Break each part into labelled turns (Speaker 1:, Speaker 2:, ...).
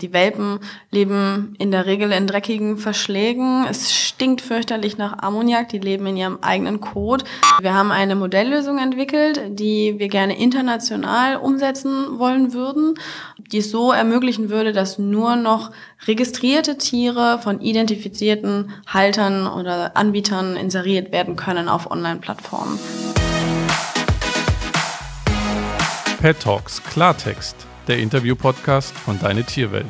Speaker 1: Die Welpen leben in der Regel in dreckigen Verschlägen. Es stinkt fürchterlich nach Ammoniak. Die leben in ihrem eigenen Kot. Wir haben eine Modelllösung entwickelt, die wir gerne international umsetzen wollen würden, die es so ermöglichen würde, dass nur noch registrierte Tiere von identifizierten Haltern oder Anbietern inseriert werden können auf Online-Plattformen.
Speaker 2: Pet Talks Klartext, der Interview-Podcast von Deine Tierwelt.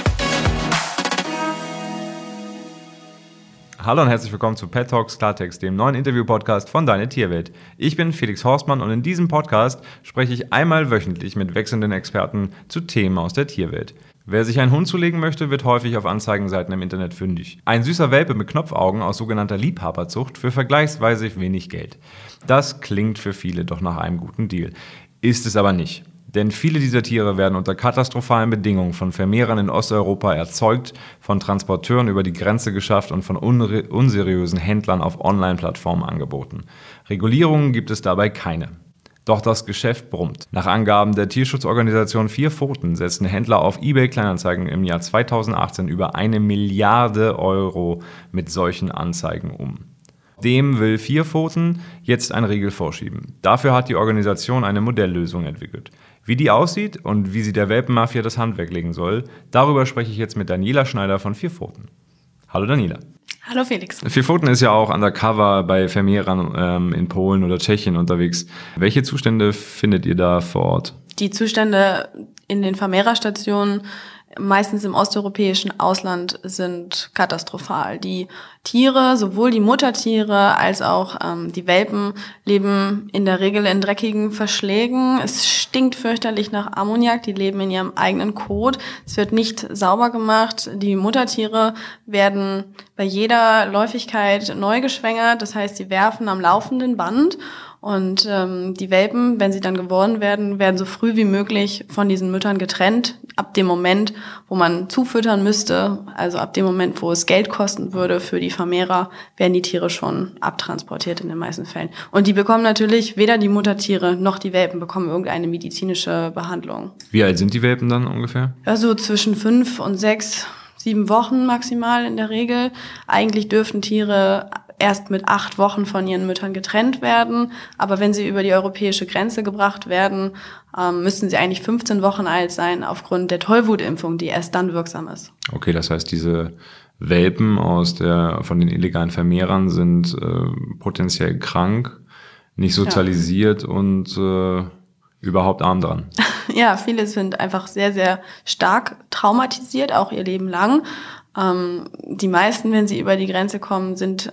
Speaker 3: Hallo und herzlich willkommen zu Pet Talks Klartext, dem neuen Interview-Podcast von Deine Tierwelt. Ich bin Felix Horstmann und in diesem Podcast spreche ich einmal wöchentlich mit wechselnden Experten zu Themen aus der Tierwelt. Wer sich einen Hund zulegen möchte, wird häufig auf Anzeigenseiten im Internet fündig. Ein süßer Welpe mit Knopfaugen aus sogenannter Liebhaberzucht für vergleichsweise wenig Geld. Das klingt für viele doch nach einem guten Deal. Ist es aber nicht. Denn viele dieser Tiere werden unter katastrophalen Bedingungen von Vermehrern in Osteuropa erzeugt, von Transporteuren über die Grenze geschafft und von unseriösen Händlern auf Online-Plattformen angeboten. Regulierungen gibt es dabei keine. Doch das Geschäft brummt. Nach Angaben der Tierschutzorganisation Vier Pfoten setzten Händler auf eBay Kleinanzeigen im Jahr 2018 über 1 Milliarde Euro mit solchen Anzeigen um. Dem will Vier Pfoten jetzt einen Riegel vorschieben. Dafür hat die Organisation eine Modelllösung entwickelt. Wie die aussieht und wie sie der Welpenmafia das Handwerk legen soll, darüber spreche ich jetzt mit Daniela Schneider von Vier Pfoten. Hallo Daniela.
Speaker 1: Hallo Felix.
Speaker 3: Vier Pfoten ist ja auch undercover bei Vermehrern in Polen oder Tschechien unterwegs. Welche Zustände findet ihr da vor Ort?
Speaker 1: Die Zustände in den Vermehrerstationen, meistens im osteuropäischen Ausland, sind katastrophal. Die Tiere, sowohl die Muttertiere als auch die Welpen, leben in der Regel in dreckigen Verschlägen. Es stinkt fürchterlich nach Ammoniak. Die leben in ihrem eigenen Kot. Es wird nicht sauber gemacht. Die Muttertiere werden bei jeder Läufigkeit neu geschwängert. Das heißt, sie werfen am laufenden Band. Und die Welpen, wenn sie dann geboren werden, werden so früh wie möglich von diesen Müttern getrennt. Ab dem Moment, wo man zufüttern müsste, also ab dem Moment, wo es Geld kosten würde für die Vermehrer, werden die Tiere schon abtransportiert in den meisten Fällen. Und die bekommen natürlich, weder die Muttertiere noch die Welpen bekommen irgendeine medizinische Behandlung.
Speaker 3: Wie alt sind die Welpen dann ungefähr?
Speaker 1: Ja, so zwischen 5 und 6, 7 Wochen maximal in der Regel. Eigentlich dürften Tiere erst mit 8 Wochen von ihren Müttern getrennt werden. Aber wenn sie über die europäische Grenze gebracht werden, müssen sie eigentlich 15 Wochen alt sein aufgrund der Tollwutimpfung, die erst dann wirksam ist.
Speaker 3: Okay, das heißt, diese Welpen von den illegalen Vermehrern sind potenziell krank, nicht sozialisiert und überhaupt arm dran.
Speaker 1: Ja, viele sind einfach sehr, sehr stark traumatisiert, auch ihr Leben lang. Die meisten, wenn sie über die Grenze kommen, sind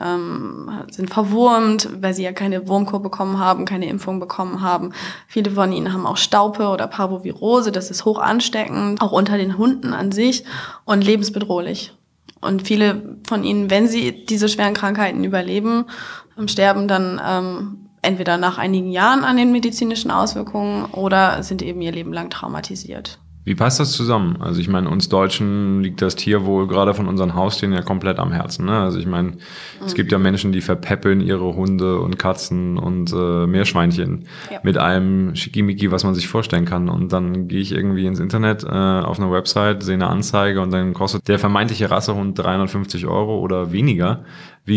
Speaker 1: verwurmt, weil sie ja keine Wurmkur bekommen haben, keine Impfung bekommen haben. Viele von ihnen haben auch Staupe oder Parvovirose, das ist hoch ansteckend, auch unter den Hunden an sich und lebensbedrohlich. Und viele von ihnen, wenn sie diese schweren Krankheiten überleben, sterben dann entweder nach einigen Jahren an den medizinischen Auswirkungen oder sind eben ihr Leben lang traumatisiert.
Speaker 3: Wie passt das zusammen? Also ich meine, uns Deutschen liegt das Tierwohl gerade von unseren Haustieren ja komplett am Herzen. Ne? Also ich meine, es gibt ja Menschen, die verpäppeln ihre Hunde und Katzen und Meerschweinchen mit allem Schickimicki, was man sich vorstellen kann. Und dann gehe ich irgendwie ins Internet auf eine Website, sehe eine Anzeige und dann kostet der vermeintliche Rassehund 350 Euro oder weniger.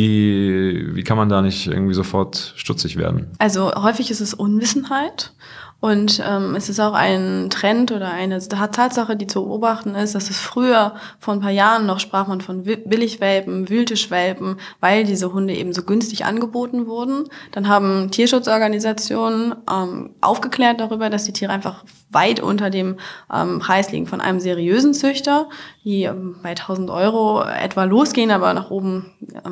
Speaker 3: Wie kann man da nicht irgendwie sofort stutzig werden?
Speaker 1: Also häufig ist es Unwissenheit. Und es ist auch ein Trend oder eine Tatsache, die zu beobachten ist, dass es früher, vor ein paar Jahren noch, sprach man von Billigwelpen, Wühltischwelpen, weil diese Hunde eben so günstig angeboten wurden. Dann haben Tierschutzorganisationen aufgeklärt darüber, dass die Tiere einfach weit unter dem Preis liegen von einem seriösen Züchter, die bei 1.000 Euro etwa losgehen, aber nach oben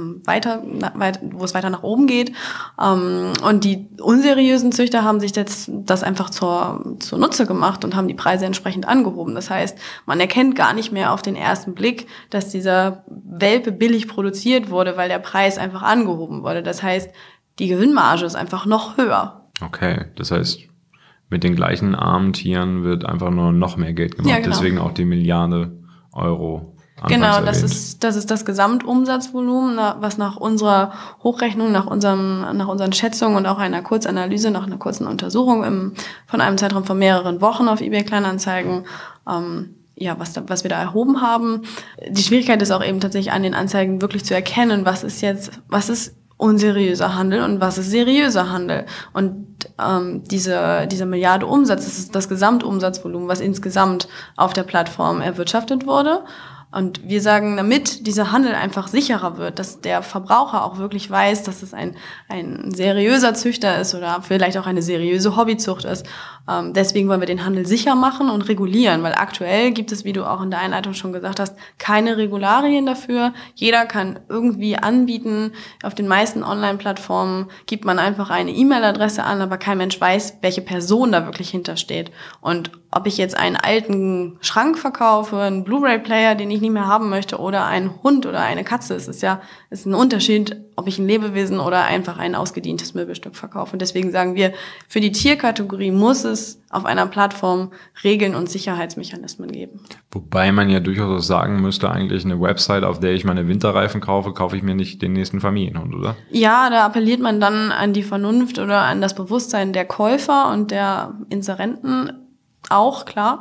Speaker 1: wo es weiter nach oben geht. Und die unseriösen Züchter haben sich das einfach zur Nutze gemacht und haben die Preise entsprechend angehoben. Das heißt, man erkennt gar nicht mehr auf den ersten Blick, dass dieser Welpe billig produziert wurde, weil der Preis einfach angehoben wurde. Das heißt, die Gewinnmarge ist einfach noch höher.
Speaker 3: Okay, das heißt, mit den gleichen armen Tieren wird einfach nur noch mehr Geld gemacht. Ja, genau. Deswegen auch die Milliarde Euro.
Speaker 1: Genau, das ist das Gesamtumsatzvolumen, was nach unserer Hochrechnung, nach unseren Schätzungen und auch einer Kurzanalyse, nach einer kurzen Untersuchung von einem Zeitraum von mehreren Wochen auf eBay Kleinanzeigen was wir da erhoben haben. Die Schwierigkeit ist auch eben tatsächlich an den Anzeigen wirklich zu erkennen, was ist unseriöser Handel und was ist seriöser Handel. Und diese Milliarde Umsatz, das ist das Gesamtumsatzvolumen, was insgesamt auf der Plattform erwirtschaftet wurde. Und wir sagen, damit dieser Handel einfach sicherer wird, dass der Verbraucher auch wirklich weiß, dass es ein seriöser Züchter ist oder vielleicht auch eine seriöse Hobbyzucht ist. Deswegen wollen wir den Handel sicher machen und regulieren, weil aktuell gibt es, wie du auch in der Einleitung schon gesagt hast, keine Regularien dafür. Jeder kann irgendwie anbieten. Auf den meisten Online-Plattformen gibt man einfach eine E-Mail-Adresse an, aber kein Mensch weiß, welche Person da wirklich hintersteht. Und ob ich jetzt einen alten Schrank verkaufe, einen Blu-ray-Player, den ich nicht mehr haben möchte, oder einen Hund oder eine Katze, ist ein Unterschied, ob ich ein Lebewesen oder einfach ein ausgedientes Möbelstück verkaufe. Und deswegen sagen wir, für die Tierkategorie muss es auf einer Plattform Regeln und Sicherheitsmechanismen geben.
Speaker 3: Wobei man ja durchaus auch sagen müsste, eigentlich eine Website, auf der ich meine Winterreifen kaufe ich mir nicht den nächsten Familienhund, oder?
Speaker 1: Ja, da appelliert man dann an die Vernunft oder an das Bewusstsein der Käufer und der Inserenten auch, klar.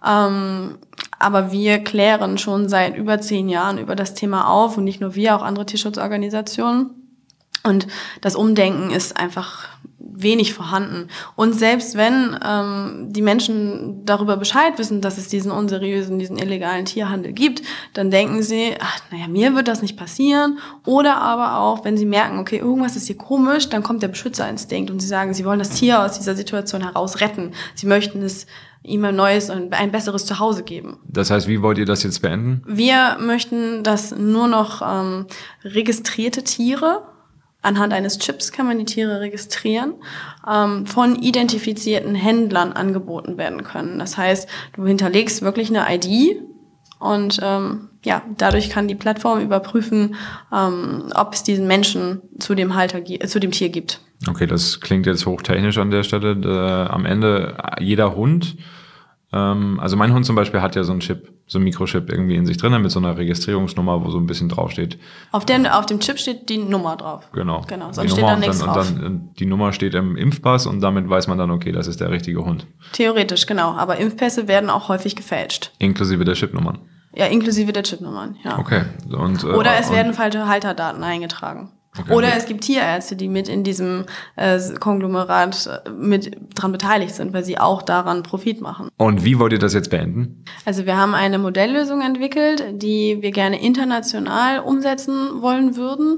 Speaker 1: Aber wir klären schon seit über 10 Jahren über das Thema auf und nicht nur wir, auch andere Tierschutzorganisationen. Und das Umdenken ist einfach wenig vorhanden. Und selbst wenn die Menschen darüber Bescheid wissen, dass es diesen illegalen Tierhandel gibt, dann denken sie, mir wird das nicht passieren. Oder aber auch, wenn sie merken, okay, irgendwas ist hier komisch, dann kommt der Beschützerinstinkt und sie sagen, sie wollen das Tier aus dieser Situation heraus retten. Sie möchten es ihm ein neues und ein besseres Zuhause geben.
Speaker 3: Das heißt, wie wollt ihr das jetzt beenden?
Speaker 1: Wir möchten, dass nur noch registrierte Tiere, anhand eines Chips kann man die Tiere registrieren, von identifizierten Händlern angeboten werden können. Das heißt, du hinterlegst wirklich eine ID und dadurch kann die Plattform überprüfen, ob es diesen Menschen zu dem Tier gibt. Okay,
Speaker 3: das klingt jetzt hochtechnisch an der Stelle. Am Ende jeder Hund, also mein Hund zum Beispiel hat ja so einen Chip, so einen Mikrochip irgendwie in sich drin, mit so einer Registrierungsnummer, wo so ein bisschen draufsteht.
Speaker 1: Auf dem Chip steht die Nummer drauf.
Speaker 3: Genau.
Speaker 1: Sonst steht da nichts drauf.
Speaker 3: Und dann die Nummer steht im Impfpass und damit weiß man dann, okay, das ist der richtige Hund.
Speaker 1: Theoretisch, genau. Aber Impfpässe werden auch häufig gefälscht.
Speaker 3: Inklusive der Chipnummern.
Speaker 1: Ja, inklusive der Chipnummern, ja.
Speaker 3: Okay.
Speaker 1: Oder es werden falsche Halterdaten eingetragen. Okay. Oder es gibt Tierärzte, die mit in diesem Konglomerat mit dran beteiligt sind, weil sie auch daran Profit machen.
Speaker 3: Und wie wollt ihr das jetzt beenden?
Speaker 1: Also wir haben eine Modelllösung entwickelt, die wir gerne international umsetzen wollen würden,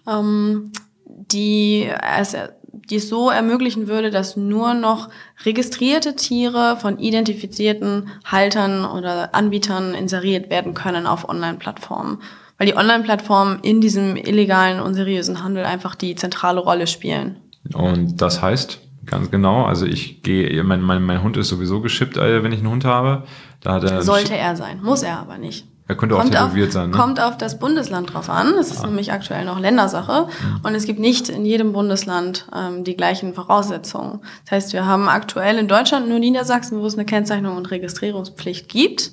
Speaker 1: die es so ermöglichen würde, dass nur noch registrierte Tiere von identifizierten Haltern oder Anbietern inseriert werden können auf Online-Plattformen. Weil die Online-Plattformen in diesem illegalen, unseriösen Handel einfach die zentrale Rolle spielen.
Speaker 3: Und das heißt, ganz genau, also mein Hund ist sowieso geschippt, wenn ich einen Hund habe.
Speaker 1: Sollte er sein, muss er aber nicht.
Speaker 3: Er könnte auch tätowiert sein, ne?
Speaker 1: Kommt auf das Bundesland drauf an. Das ist nämlich aktuell noch Ländersache. Und es gibt nicht in jedem Bundesland die gleichen Voraussetzungen. Das heißt, wir haben aktuell in Deutschland nur Niedersachsen, wo es eine Kennzeichnung und Registrierungspflicht gibt.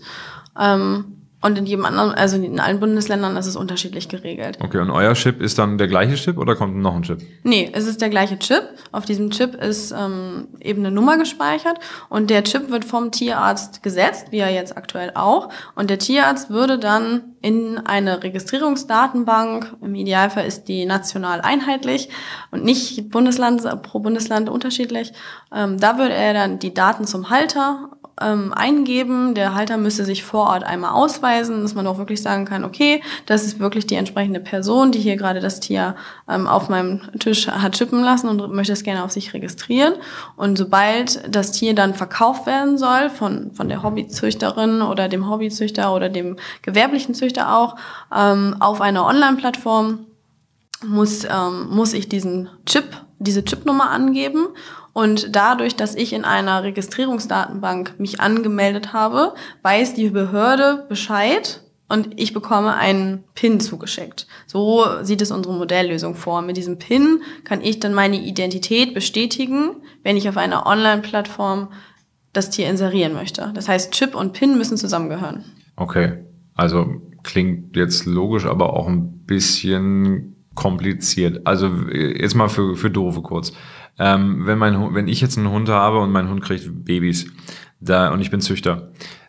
Speaker 1: Und in jedem anderen, also in allen Bundesländern ist es unterschiedlich geregelt.
Speaker 3: Okay, und euer Chip ist dann der gleiche Chip oder kommt noch ein Chip?
Speaker 1: Nee, es ist der gleiche Chip. Auf diesem Chip ist eben eine Nummer gespeichert und der Chip wird vom Tierarzt gesetzt, wie er jetzt aktuell auch. Und der Tierarzt würde dann in eine Registrierungsdatenbank, im Idealfall ist die national einheitlich und nicht pro Bundesland unterschiedlich, da würde er dann die Daten zum Halter eingeben. Der Halter müsste sich vor Ort einmal ausweisen, dass man auch wirklich sagen kann, okay, das ist wirklich die entsprechende Person, die hier gerade das Tier auf meinem Tisch hat chippen lassen und möchte es gerne auf sich registrieren. Und sobald das Tier dann verkauft werden soll von der Hobbyzüchterin oder dem Hobbyzüchter oder dem gewerblichen Züchter auch, auf einer Online-Plattform muss ich diese Chipnummer angeben. Und dadurch, dass ich in einer Registrierungsdatenbank mich angemeldet habe, weiß die Behörde Bescheid und ich bekomme einen PIN zugeschickt. So sieht es unsere Modelllösung vor. Mit diesem PIN kann ich dann meine Identität bestätigen, wenn ich auf einer Online-Plattform das Tier inserieren möchte. Das heißt, Chip und PIN müssen zusammengehören.
Speaker 3: Okay, also klingt jetzt logisch, aber auch ein bisschen kompliziert. Also jetzt mal für Doofe kurz. Wenn ich jetzt einen Hund habe und mein Hund kriegt Babys und ich bin Züchter,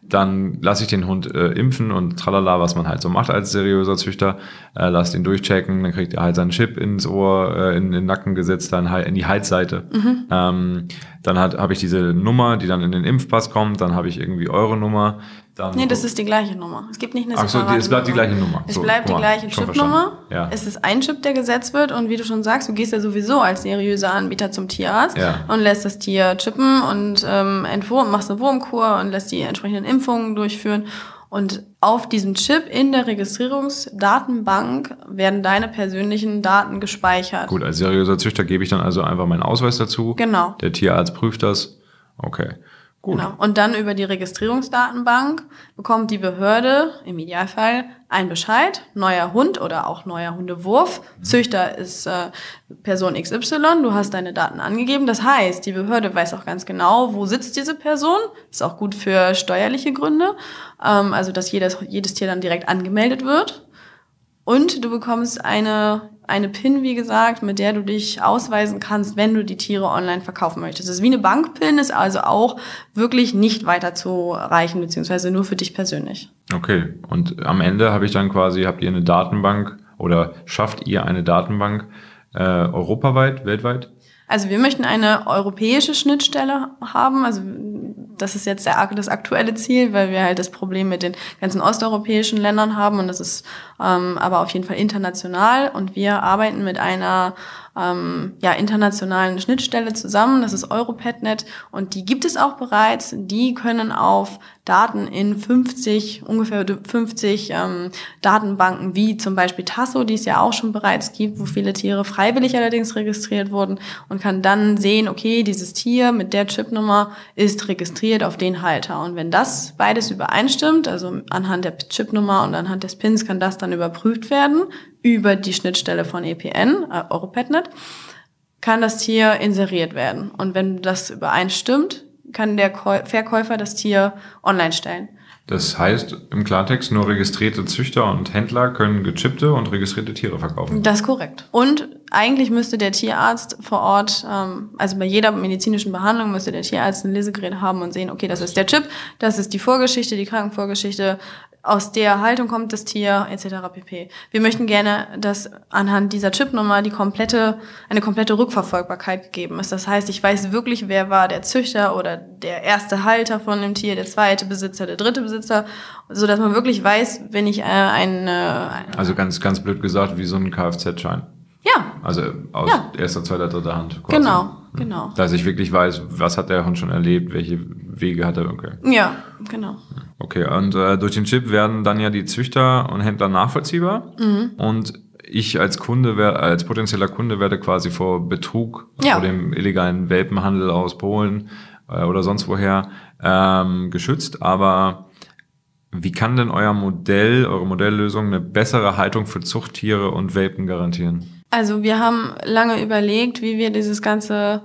Speaker 3: Dann lasse ich den Hund impfen und tralala, was man halt so macht als seriöser Züchter. Lass den durchchecken, dann kriegt er halt seinen Chip ins Ohr, in den Nacken gesetzt, dann halt in die Halsseite. Dann habe ich diese Nummer, die dann in den Impfpass kommt. Dann habe ich irgendwie eure Nummer. Dann
Speaker 1: das ist die gleiche Nummer. Es gibt nicht eine
Speaker 3: separate Nummer. Es bleibt die gleiche Nummer.
Speaker 1: Es bleibt die gleiche Chipnummer.
Speaker 3: Ja.
Speaker 1: Es ist ein Chip, der gesetzt wird. Und wie du schon sagst, du gehst ja sowieso als seriöser Anbieter zum Tierarzt und lässt das Tier chippen und machst eine Wurmkur und lässt die entsprechenden Impfungen durchführen. Und auf diesem Chip in der Registrierungsdatenbank werden deine persönlichen Daten gespeichert.
Speaker 3: Gut, als seriöser Züchter gebe ich dann also einfach meinen Ausweis dazu.
Speaker 1: Genau.
Speaker 3: Der Tierarzt prüft das. Okay. Gut.
Speaker 1: Genau. Und dann über die Registrierungsdatenbank bekommt die Behörde im Idealfall einen Bescheid, neuer Hund oder auch neuer Hundewurf. Züchter ist Person XY, du hast deine Daten angegeben. Das heißt, die Behörde weiß auch ganz genau, wo sitzt diese Person. Ist auch gut für steuerliche Gründe, also dass jedes Tier dann direkt angemeldet wird. Und du bekommst eine PIN, wie gesagt, mit der du dich ausweisen kannst, wenn du die Tiere online verkaufen möchtest. Das ist wie eine Bank-PIN, ist also auch wirklich nicht weiterzureichen, beziehungsweise nur für dich persönlich.
Speaker 3: Okay, und am Ende habt ihr eine Datenbank oder schafft ihr eine Datenbank europaweit, weltweit?
Speaker 1: Also wir möchten eine europäische Schnittstelle haben, also das ist jetzt das aktuelle Ziel, weil wir halt das Problem mit den ganzen osteuropäischen Ländern haben und das ist aber auf jeden Fall international und wir arbeiten mit einer internationalen Schnittstelle zusammen, das ist EuroPetNet und die gibt es auch bereits, die können auf Daten in ungefähr 50 Datenbanken, wie zum Beispiel Tasso, die es ja auch schon bereits gibt, wo viele Tiere freiwillig allerdings registriert wurden und kann dann sehen, okay, dieses Tier mit der Chipnummer ist registriert auf den Halter. Und wenn das beides übereinstimmt, also anhand der Chipnummer und anhand des Pins kann das dann überprüft werden über die Schnittstelle von EPN, EuroPetNet, kann das Tier inseriert werden. Und wenn das übereinstimmt, kann der Verkäufer das Tier online stellen.
Speaker 3: Das heißt im Klartext, nur registrierte Züchter und Händler können gechippte und registrierte Tiere verkaufen.
Speaker 1: Das ist korrekt. Und eigentlich müsste der Tierarzt vor Ort, also bei jeder medizinischen Behandlung müsste der Tierarzt ein Lesegerät haben und sehen, okay, das ist der Chip, das ist die Vorgeschichte, die Krankenvorgeschichte, aus der Haltung kommt das Tier, etc. pp. Wir möchten gerne, dass anhand dieser Chipnummer eine komplette Rückverfolgbarkeit gegeben ist. Das heißt, ich weiß wirklich, wer war der Züchter oder der erste Halter von dem Tier, der zweite Besitzer, der dritte Besitzer, so dass man wirklich weiß, wenn ich
Speaker 3: also ganz, ganz blöd gesagt, wie so ein Kfz-Schein.
Speaker 1: Ja.
Speaker 3: Also aus erster, zweiter, dritter Hand. Quasi.
Speaker 1: Genau.
Speaker 3: Dass ich wirklich weiß, was hat der Hund schon erlebt, welche Wege hat er. Okay.
Speaker 1: Ja, genau.
Speaker 3: Okay, und durch den Chip werden dann ja die Züchter und Händler nachvollziehbar. Und ich als potenzieller Kunde werde quasi vor Betrug, vor dem illegalen Welpenhandel aus Polen oder sonst woher geschützt. Aber wie kann denn eure Modelllösung eine bessere Haltung für Zuchttiere und Welpen garantieren?
Speaker 1: Also wir haben lange überlegt, wie wir diesen ganzen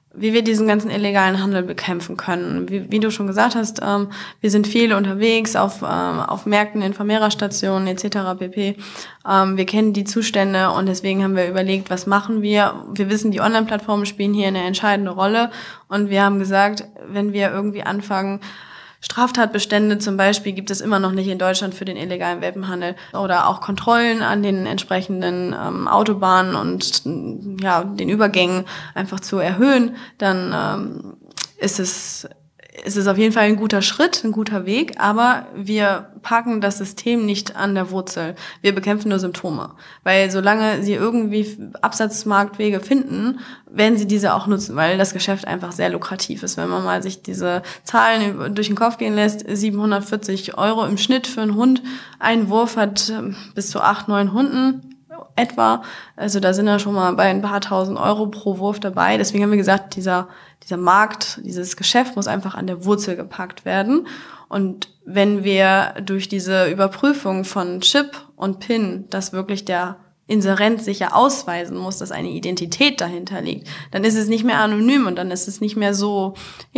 Speaker 1: illegalen Handel bekämpfen können. Wie du schon gesagt hast, wir sind viel unterwegs auf Märkten, in Vermehrerstationen etc. pp. Wir kennen die Zustände und deswegen haben wir überlegt, was machen wir? Wir wissen, die Online-Plattformen spielen hier eine entscheidende Rolle und wir haben gesagt, wenn wir irgendwie anfangen, Straftatbestände zum Beispiel gibt es immer noch nicht in Deutschland für den illegalen Welpenhandel oder auch Kontrollen an den entsprechenden Autobahnen und den Übergängen einfach zu erhöhen, dann ist es auf jeden Fall ein guter Schritt, ein guter Weg, aber wir packen das System nicht an der Wurzel. Wir bekämpfen nur Symptome, weil solange sie irgendwie Absatzmarktwege finden, werden sie diese auch nutzen, weil das Geschäft einfach sehr lukrativ ist. Wenn man mal sich diese Zahlen durch den Kopf gehen lässt, 740 € im Schnitt für einen Hund, ein Wurf hat bis zu 8, 9 Hunden etwa, also da sind ja schon mal bei ein paar tausend Euro pro Wurf dabei. Deswegen haben wir gesagt, dieser Markt, dieses Geschäft muss einfach an der Wurzel gepackt werden. Und wenn wir durch diese Überprüfung von Chip und PIN, dass wirklich der Inserent sich ja ausweisen muss, dass eine Identität dahinter liegt, dann ist es nicht mehr anonym und dann ist es nicht mehr so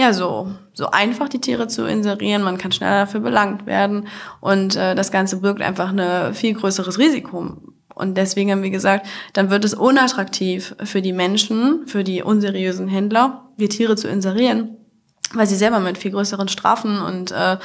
Speaker 1: einfach, die Tiere zu inserieren. Man kann schneller dafür belangt werden und das Ganze birgt einfach ein viel größeres Risiko. Und deswegen haben wir gesagt, dann wird es unattraktiv für die Menschen, für die unseriösen Händler, die Tiere zu inserieren, weil sie selber mit viel größeren Strafen und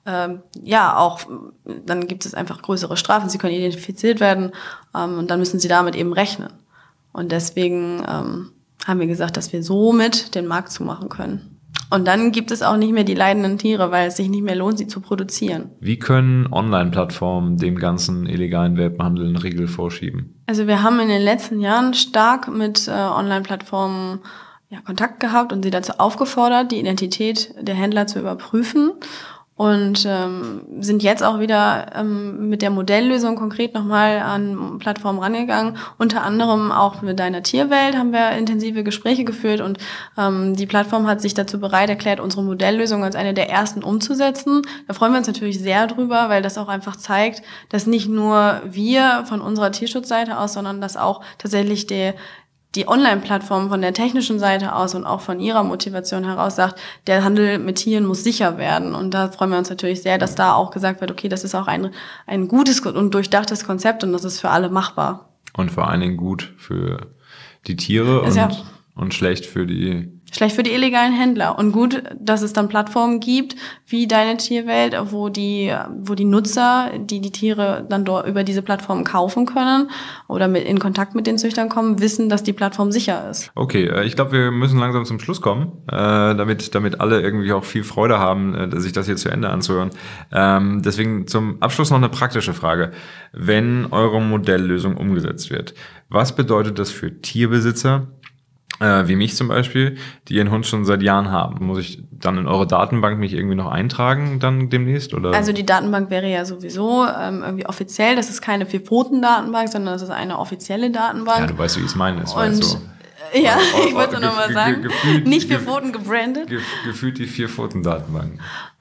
Speaker 1: auch, dann gibt es einfach größere Strafen. Sie können identifiziert werden und dann müssen sie damit eben rechnen. Und deswegen haben wir gesagt, dass wir somit den Markt zumachen können. Und dann gibt es auch nicht mehr die leidenden Tiere, weil es sich nicht mehr lohnt, sie zu produzieren.
Speaker 3: Wie können Online-Plattformen dem ganzen illegalen Welpenhandel einen Riegel vorschieben?
Speaker 1: Also wir haben in den letzten Jahren stark mit Online-Plattformen Kontakt gehabt und sie dazu aufgefordert, die Identität der Händler zu überprüfen. Und sind jetzt auch wieder mit der Modelllösung konkret nochmal an Plattformen rangegangen. Unter anderem auch mit Deiner Tierwelt haben wir intensive Gespräche geführt und die Plattform hat sich dazu bereit erklärt, unsere Modelllösung als eine der ersten umzusetzen. Da freuen wir uns natürlich sehr drüber, weil das auch einfach zeigt, dass nicht nur wir von unserer Tierschutzseite aus, sondern dass auch tatsächlich die Online-Plattform von der technischen Seite aus und auch von ihrer Motivation heraus sagt, der Handel mit Tieren muss sicher werden. Und da freuen wir uns natürlich sehr, dass da auch gesagt wird, okay, das ist auch ein gutes und durchdachtes Konzept und das ist für alle machbar.
Speaker 3: Und vor allen Dingen gut für die Tiere und schlecht für die
Speaker 1: illegalen Händler. Und gut, dass es dann Plattformen gibt, wie Deine Tierwelt, wo die Nutzer, die Tiere dann dort über diese Plattformen kaufen können oder in Kontakt mit den Züchtern kommen, wissen, dass die Plattform sicher ist.
Speaker 3: Okay, ich glaube, wir müssen langsam zum Schluss kommen, damit alle irgendwie auch viel Freude haben, sich das hier zu Ende anzuhören. Deswegen zum Abschluss noch eine praktische Frage. Wenn eure Modelllösung umgesetzt wird, was bedeutet das für Tierbesitzer, wie mich zum Beispiel, die ihren Hund schon seit Jahren haben? Muss ich dann in eure Datenbank mich irgendwie noch eintragen dann demnächst? Oder?
Speaker 1: Also die Datenbank wäre ja sowieso irgendwie offiziell. Das ist keine 4-Pfoten-Datenbank, sondern das ist eine offizielle Datenbank.
Speaker 3: Ja, du weißt, wie ich es meine.
Speaker 1: Ich wollte es nur mal sagen. Nicht 4 Pfoten gebrandet.
Speaker 3: Gefühlt die 4-Pfoten-Datenbank.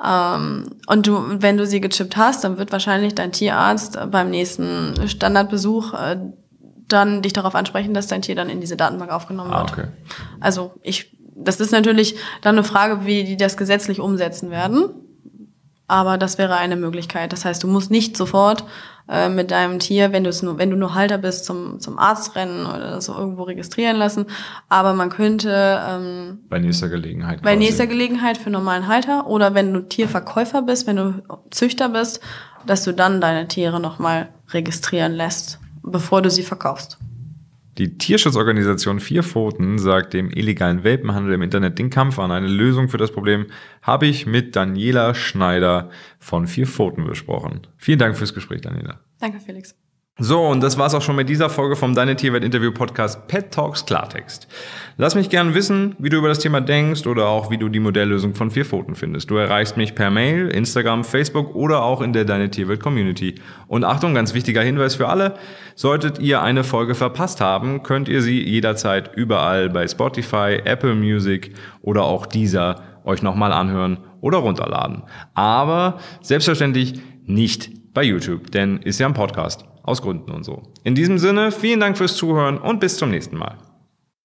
Speaker 1: Und wenn du sie gechippt hast, dann wird wahrscheinlich dein Tierarzt beim nächsten Standardbesuch dann dich darauf ansprechen, dass dein Tier dann in diese Datenbank aufgenommen wird.
Speaker 3: Okay.
Speaker 1: Also das ist natürlich dann eine Frage, wie die das gesetzlich umsetzen werden. Aber das wäre eine Möglichkeit. Das heißt, du musst nicht sofort mit deinem Tier, wenn du nur Halter bist, zum Arzt rennen oder das irgendwo registrieren lassen. Aber man könnte
Speaker 3: bei nächster Gelegenheit
Speaker 1: für normalen Halter oder wenn du Tierverkäufer bist, wenn du Züchter bist, dass du dann deine Tiere nochmal registrieren lässt, bevor du sie verkaufst.
Speaker 3: Die Tierschutzorganisation 4 Pfoten sagt dem illegalen Welpenhandel im Internet den Kampf an. Eine Lösung für das Problem habe ich mit Daniela Schneider von 4 Pfoten besprochen. Vielen Dank fürs Gespräch, Daniela.
Speaker 1: Danke, Felix.
Speaker 3: So, und das war's auch schon mit dieser Folge vom Deine Tierwelt Interview Podcast Pet Talks Klartext. Lass mich gerne wissen, wie du über das Thema denkst oder auch wie du die Modelllösung von 4 Pfoten findest. Du erreichst mich per Mail, Instagram, Facebook oder auch in der Deine Tierwelt Community. Und Achtung, ganz wichtiger Hinweis für alle: Solltet ihr eine Folge verpasst haben, könnt ihr sie jederzeit überall bei Spotify, Apple Music oder auch Deezer euch nochmal anhören oder runterladen. Aber selbstverständlich nicht bei YouTube, denn ist ja ein Podcast. Aus Gründen und so. In diesem Sinne, vielen Dank fürs Zuhören und bis zum nächsten Mal.